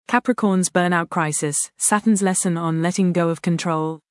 Capricorn's burnout crisis, Saturn's lesson on letting go of control.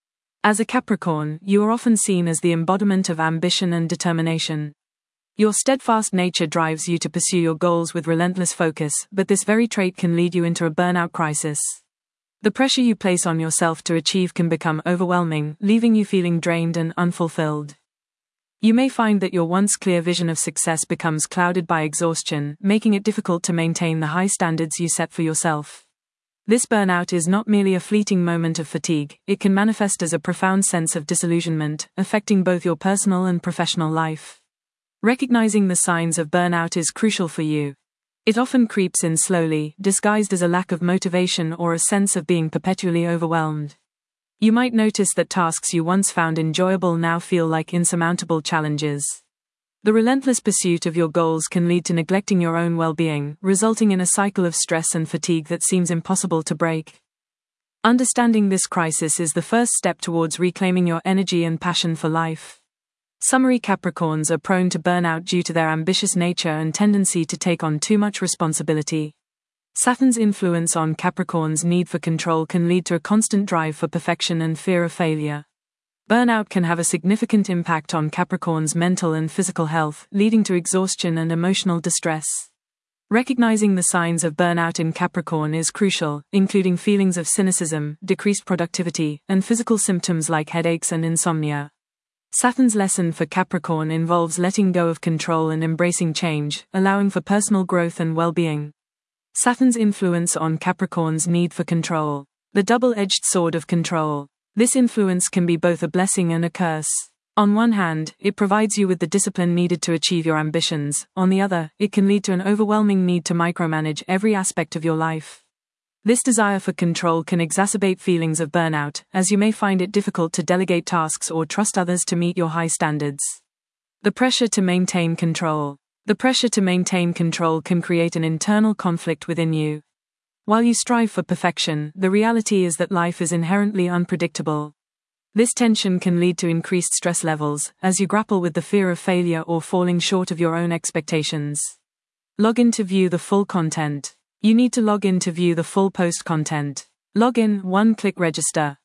As a Capricorn, you are often seen as the embodiment of ambition and determination. Your steadfast nature drives you to pursue your goals with relentless focus, but this very trait can lead you into a burnout crisis. The pressure you place on yourself to achieve can become overwhelming, leaving you feeling drained and unfulfilled. You may find that your once clear vision of success becomes clouded by exhaustion, making it difficult to maintain the high standards you set for yourself. This burnout is not merely a fleeting moment of fatigue, it can manifest as a profound sense of disillusionment, affecting both your personal and professional life. Recognizing the signs of burnout is crucial for you. It often creeps in slowly, disguised as a lack of motivation or a sense of being perpetually overwhelmed. You might notice that tasks you once found enjoyable now feel like insurmountable challenges. The relentless pursuit of your goals can lead to neglecting your own well-being, resulting in a cycle of stress and fatigue that seems impossible to break. Understanding this crisis is the first step towards reclaiming your energy and passion for life. Summary: Capricorns are prone to burnout due to their ambitious nature and tendency to take on too much responsibility. Saturn's influence on Capricorn's need for control can lead to a constant drive for perfection and fear of failure. Burnout can have a significant impact on Capricorn's mental and physical health, leading to exhaustion and emotional distress. Recognizing the signs of burnout in Capricorn is crucial, including feelings of cynicism, decreased productivity, and physical symptoms like headaches and insomnia. Saturn's lesson for Capricorn involves letting go of control and embracing change, allowing for personal growth and well-being. Saturn's influence on Capricorn's need for control. The double-edged sword of control. This influence can be both a blessing and a curse. On one hand, it provides you with the discipline needed to achieve your ambitions. On the other, it can lead to an overwhelming need to micromanage every aspect of your life. This desire for control can exacerbate feelings of burnout, as you may find it difficult to delegate tasks or trust others to meet your high standards. The pressure to maintain control. The pressure to maintain control can create an internal conflict within you. While you strive for perfection, the reality is that life is inherently unpredictable. This tension can lead to increased stress levels, as you grapple with the fear of failure or falling short of your own expectations. Log in to view the full content. You need to log in to view the full post content. Log in, one-click register.